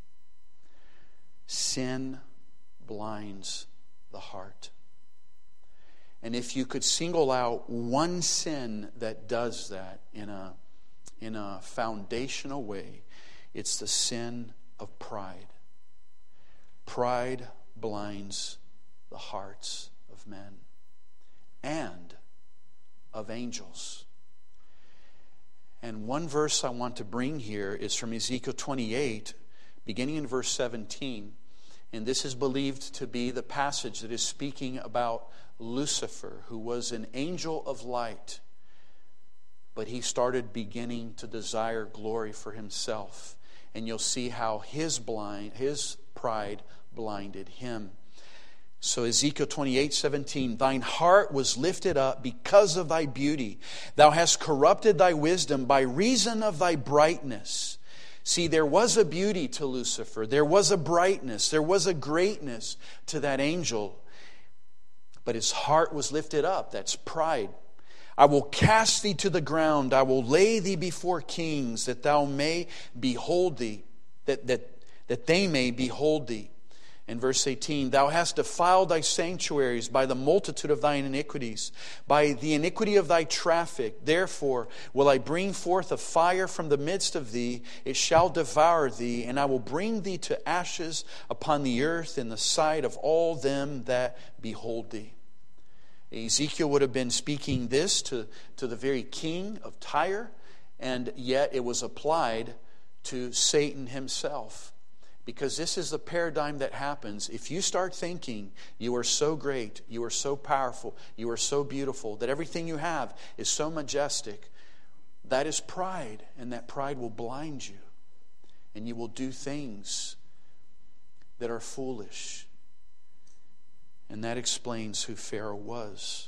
Sin blinds the heart. And if you could single out one sin that does that in a, in a foundational way, it's the sin of pride. Pride blinds the hearts of men and of angels. And one verse I want to bring here is from Ezekiel twenty-eight, beginning in verse seventeen. And this is believed to be the passage that is speaking about Lucifer, who was an angel of light, but he started beginning to desire glory for himself. And you'll see how his blind, his pride blinded him. So Ezekiel twenty-eight seventeen, thine heart was lifted up because of thy beauty. Thou hast corrupted thy wisdom by reason of thy brightness. See, there was a beauty to Lucifer. There was a brightness. There was a greatness to that angel. But his heart was lifted up. That's pride. I will cast thee to the ground. I will lay thee before kings, that thou may behold thee, that, that, that they may behold thee. In verse eighteen, thou hast defiled thy sanctuaries by the multitude of thine iniquities, by the iniquity of thy traffic. Therefore will I bring forth a fire from the midst of thee, it shall devour thee, and I will bring thee to ashes upon the earth in the sight of all them that behold thee. Ezekiel would have been speaking this to, to the very king of Tyre, and yet it was applied to Satan himself. Because this is the paradigm that happens. If you start thinking you are so great, you are so powerful, you are so beautiful, that everything you have is so majestic, that is pride, and that pride will blind you. And you will do things that are foolish. And that explains who Pharaoh was.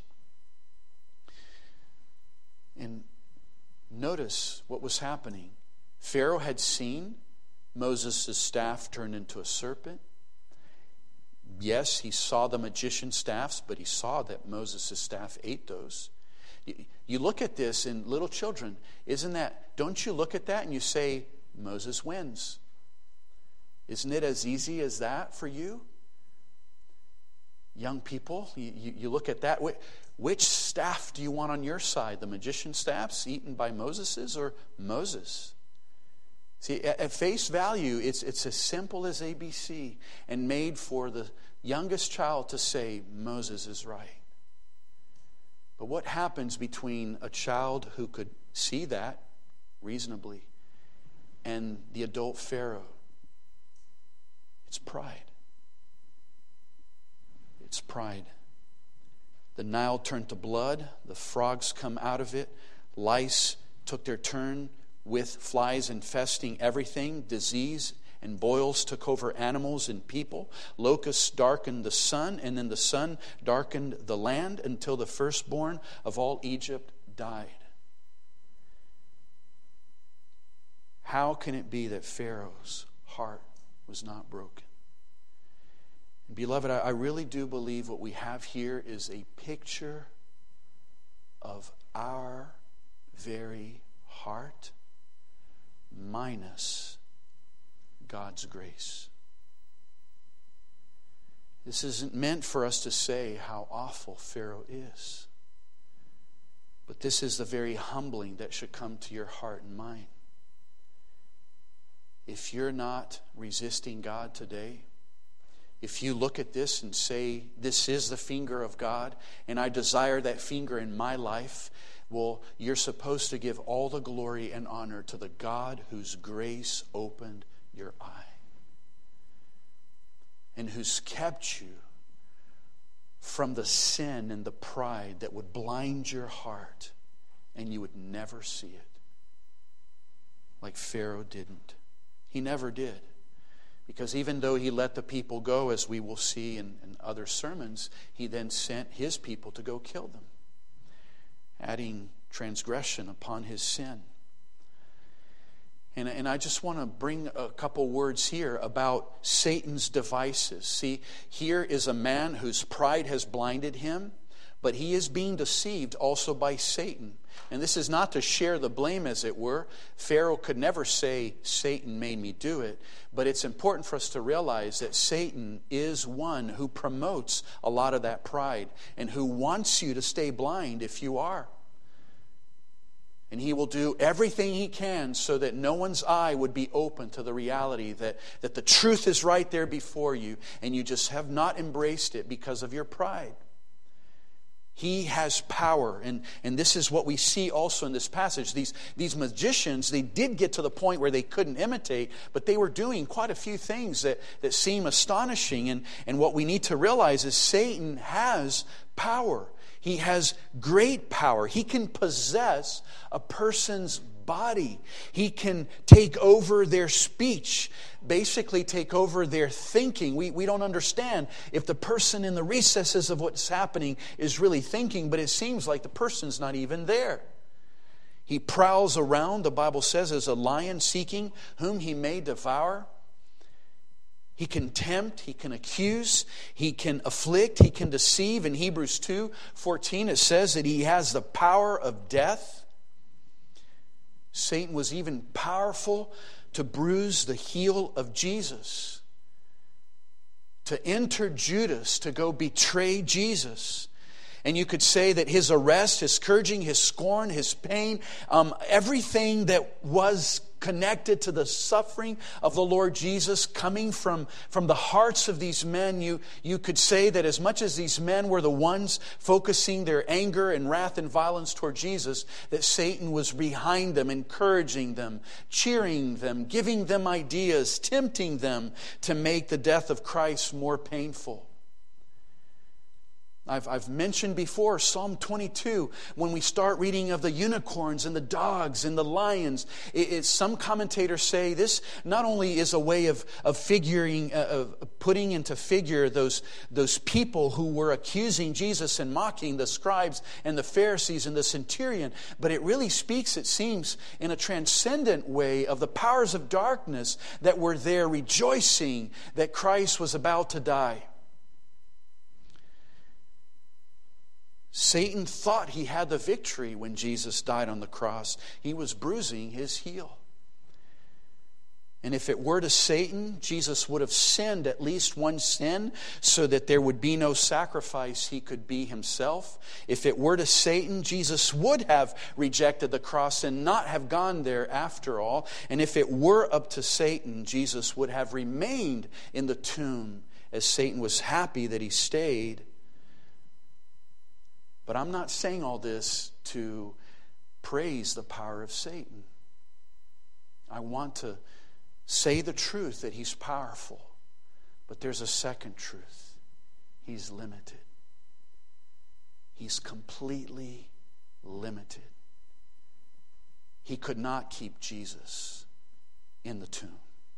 And notice what was happening. Pharaoh had seen Moses' staff turned into a serpent. Yes, he saw the magician's staffs, but he saw that Moses' staff ate those. You, you look at this, and little children, isn't that, don't you look at that and you say, Moses wins? Isn't it as easy as that for you? Young people, you, you, you look at that. Which staff do you want on your side? The magician's staffs eaten by Moses's or Moses? See, at face value, it's, it's as simple as A B C and made for the youngest child to say, Moses is right. But what happens between a child who could see that reasonably and the adult Pharaoh? It's pride. It's pride. The Nile turned to blood. The frogs come out of it. Lice took their turn, with flies infesting everything. Disease and boils took over animals and people. Locusts darkened the sun, and then the sun darkened the land until the firstborn of all Egypt died. How can it be that Pharaoh's heart was not broken? And beloved, I really do believe what we have here is a picture of our very heart minus God's grace. This isn't meant for us to say how awful Pharaoh is. But this is the very humbling that should come to your heart and mind. If you're not resisting God today, if you look at this and say, this is the finger of God, and I desire that finger in my life, well, you're supposed to give all the glory and honor to the God whose grace opened your eye and who's kept you from the sin and the pride that would blind your heart and you would never see it. Like Pharaoh didn't. He never did. Because even though he let the people go, as we will see in, in other sermons, he then sent his people to go kill them, adding transgression upon his sin. And, and I just want to bring a couple words here about Satan's devices. See, here is a man whose pride has blinded him, but he is being deceived also by Satan. And this is not to share the blame, as it were. Pharaoh could never say, Satan made me do it. But it's important for us to realize that Satan is one who promotes a lot of that pride and who wants you to stay blind if you are. And he will do everything he can so that no one's eye would be open to the reality that, that the truth is right there before you, and you just have not embraced it because of your pride. He has power, and, and this is what we see also in this passage. These, these magicians, they did get to the point where they couldn't imitate, but they were doing quite a few things that, that seem astonishing. And, and what we need to realize is Satan has power. He has great power. He can possess a person's body. He can take over their speech, basically take over their thinking. We, we don't understand if the person in the recesses of what's happening is really thinking, but it seems like the person's not even there. He prowls around, the Bible says, as a lion seeking whom he may devour. He can tempt, he can accuse, he can afflict, he can deceive. In Hebrews two fourteen it says that he has the power of death. Satan was even powerful to bruise the heel of Jesus, to enter Judas to go betray Jesus. And you could say that his arrest, his scourging, his scorn, his pain, um, everything that was connected to the suffering of the Lord Jesus coming from, from the hearts of these men, you, you could say that as much as these men were the ones focusing their anger and wrath and violence toward Jesus, that Satan was behind them, encouraging them, cheering them, giving them ideas, tempting them to make the death of Christ more painful. I've, I've mentioned before Psalm twenty-two, when we start reading of the unicorns and the dogs and the lions, it, it, some commentators say this not only is a way of, of figuring, uh, of putting into figure those, those people who were accusing Jesus and mocking the scribes and the Pharisees and the centurion, but it really speaks, it seems, in a transcendent way of the powers of darkness that were there rejoicing that Christ was about to die. Satan thought he had the victory when Jesus died on the cross. He was bruising his heel. And if it were to Satan, Jesus would have sinned at least one sin so that there would be no sacrifice he could be himself. If it were to Satan, Jesus would have rejected the cross and not have gone there after all. And if it were up to Satan, Jesus would have remained in the tomb, as Satan was happy that he stayed. But I'm not saying all this to praise the power of Satan. I want to say the truth that he's powerful. But there's a second truth. He's limited. He's completely limited. He could not keep Jesus in the tomb.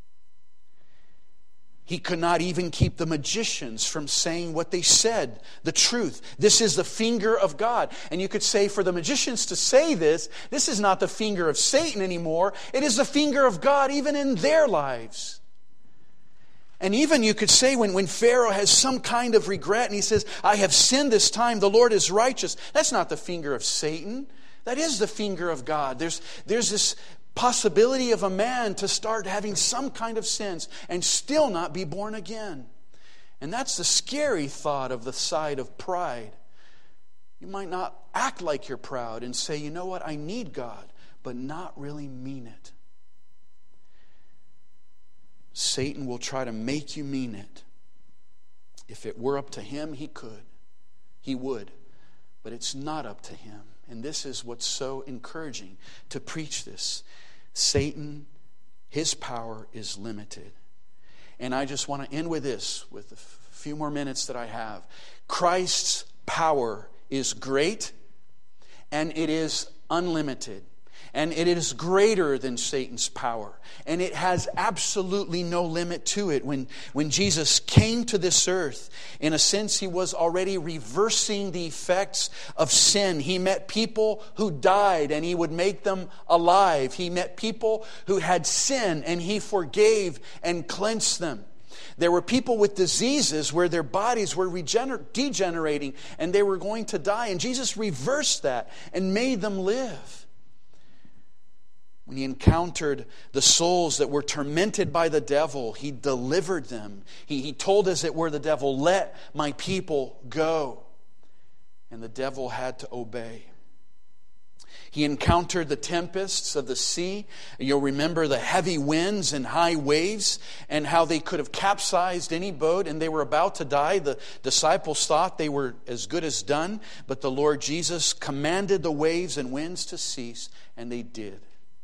He could not even keep the magicians from saying what they said, the truth. This is the finger of God. And you could say for the magicians to say this, this is not the finger of Satan anymore. It is the finger of God even in their lives. And even you could say when, when Pharaoh has some kind of regret and he says, I have sinned this time, the Lord is righteous. That's not the finger of Satan. That is the finger of God. There's, there's this possibility of a man to start having some kind of sins and still not be born again. And that's the scary thought of the side of pride. You might not act like you're proud and say, you know what, I need God, but not really mean it. Satan will try to make you mean it. If it were up to him, he could. He would. But it's not up to him. And this is what's so encouraging to preach this. Satan, his power is limited. And I just want to end with this, with the few more minutes that I have. Christ's power is great and it is unlimited. And it is greater than Satan's power. And it has absolutely no limit to it. When, when Jesus came to this earth, in a sense, he was already reversing the effects of sin. He met people who died and he would make them alive. He met people who had sinned and he forgave and cleansed them. There were people with diseases where their bodies were regener- degenerating and they were going to die. And Jesus reversed that and made them live. When he encountered the souls that were tormented by the devil, he delivered them. He, he told, as it were, the devil, "Let my people go." And the devil had to obey. He encountered the tempests of the sea. You'll remember the heavy winds and high waves and how they could have capsized any boat and they were about to die. The disciples thought they were as good as done, but the Lord Jesus commanded the waves and winds to cease, and they did.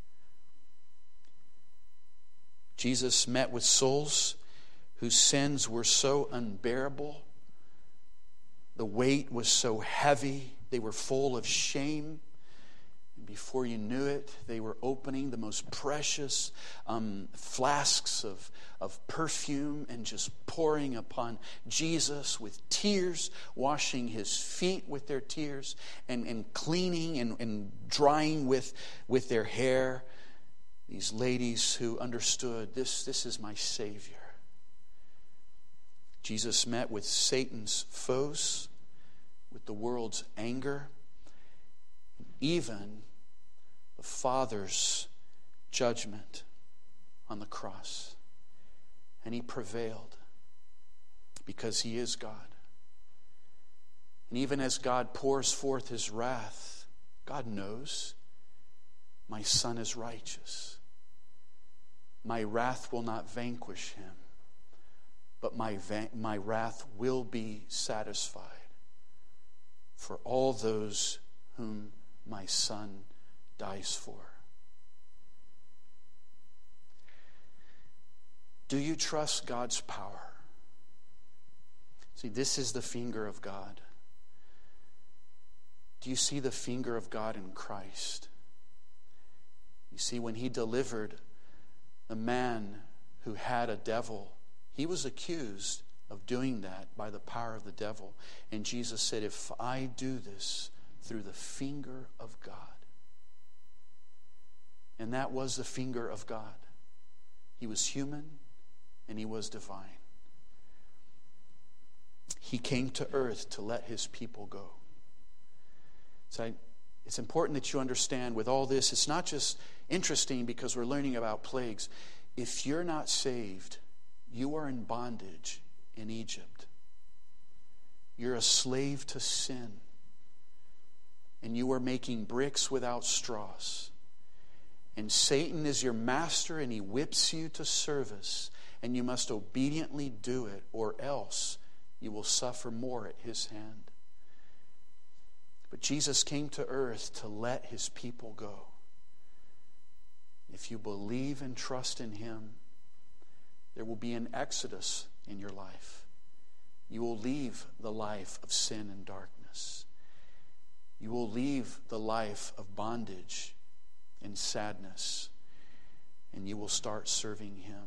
Jesus met with souls whose sins were so unbearable. The weight was so heavy. They were full of shame. And before you knew it, they were opening the most precious um, flasks of, of perfume and just pouring upon Jesus with tears, washing his feet with their tears, and, and cleaning and, and drying with, with their hair. These ladies who understood, this, this is my Savior. Jesus met with Satan's foes, with the world's anger, even the Father's judgment on the cross. And he prevailed because he is God. And even as God pours forth his wrath, God knows, my Son is righteous. My wrath will not vanquish him, but my va- my wrath will be satisfied for all those whom my Son dies for. Do you trust God's power? See, this is the finger of God. Do you see the finger of God in Christ? You see, when he delivered the man who had a devil, he was accused of doing that by the power of the devil. And Jesus said, if I do this through the finger of God. And that was the finger of God. He was human and he was divine. He came to earth to let his people go. So I, it's important that you understand with all this, it's not just interesting because we're learning about plagues. If you're not saved, you are in bondage in Egypt. You're a slave to sin. And you are making bricks without straws. And Satan is your master and he whips you to service. And you must obediently do it, or else you will suffer more at his hand. But Jesus came to earth to let his people go. If you believe and trust in him, there will be an exodus in your life. You will leave the life of sin and darkness. You will leave the life of bondage and sadness, and you will start serving him.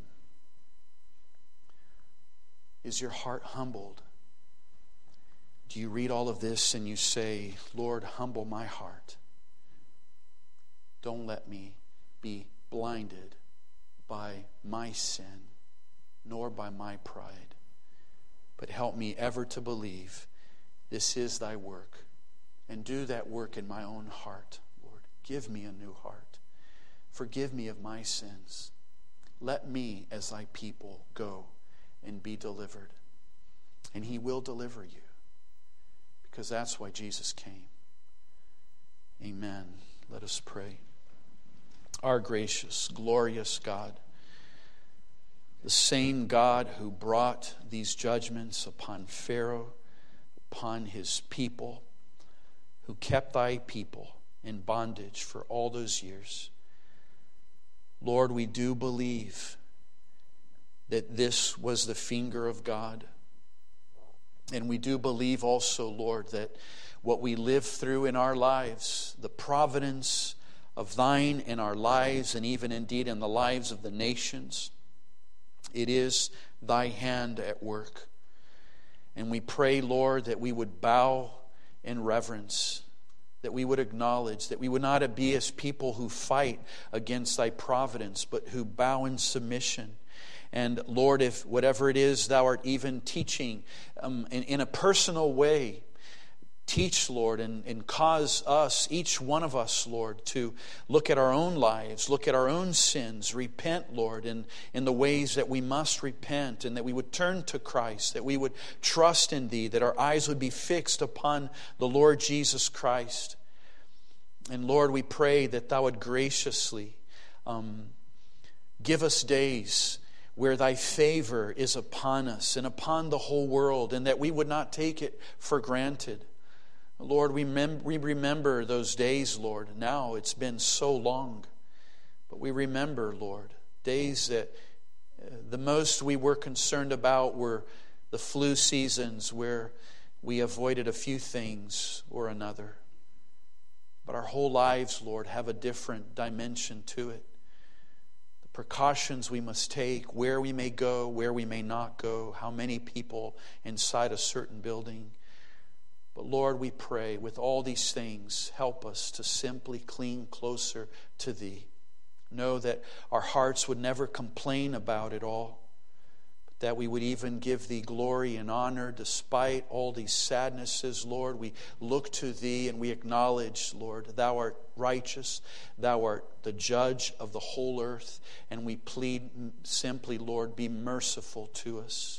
Is your heart humbled? Do you read all of this and you say, Lord, humble my heart. Don't let me be blinded by my sin, nor by my pride, but help me ever to believe this is thy work, and do that work in my own heart. Lord, give me a new heart. Forgive me of my sins. Let me, as thy people, go and be delivered. And he will deliver you, because that's why Jesus came. Amen. Let us pray. Our gracious, glorious God, the same God who brought these judgments upon Pharaoh, upon his people, who kept thy people in bondage for all those years. Lord, we do believe that this was the finger of God. And we do believe also, Lord, that what we live through in our lives, the providence of thine in our lives, and even indeed in the lives of the nations, it is thy hand at work. And we pray, Lord, that we would bow in reverence, that we would acknowledge, that we would not be as people who fight against thy providence, but who bow in submission And Lord, if whatever it is thou art even teaching um, in, in a personal way, teach, Lord, and, and cause us, each one of us, Lord, to look at our own lives, look at our own sins, repent, Lord, in, in the ways that we must repent, and that we would turn to Christ, that we would trust in Thee, that our eyes would be fixed upon the Lord Jesus Christ. And Lord, we pray that Thou would graciously um, give us days where Thy favor is upon us and upon the whole world, and that we would not take it for granted. Lord, we, mem- we remember those days, Lord. Now it's been so long. But we remember, Lord, days that uh, the most we were concerned about were the flu seasons where we avoided a few things or another. But our whole lives, Lord, have a different dimension to it. The precautions we must take, where we may go, where we may not go, how many people inside a certain building. But Lord, we pray with all these things, help us to simply cling closer to Thee. Know that our hearts would never complain about it all, but that we would even give Thee glory and honor despite all these sadnesses, Lord. We look to Thee and we acknowledge, Lord, Thou art righteous, Thou art the judge of the whole earth, and we plead simply, Lord, be merciful to us.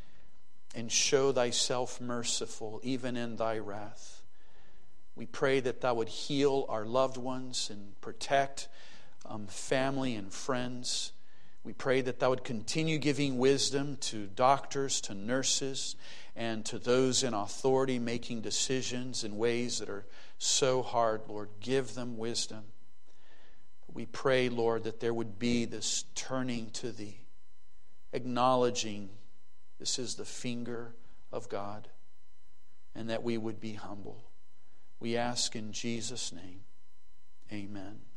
And show Thyself merciful, even in Thy wrath. We pray that Thou would heal our loved ones and protect um, family and friends. We pray that Thou would continue giving wisdom to doctors, to nurses, and to those in authority making decisions in ways that are so hard, Lord. Give them wisdom. We pray, Lord, that there would be this turning to Thee, acknowledging this is the finger of God, and that we would be humble. We ask in Jesus' name, amen.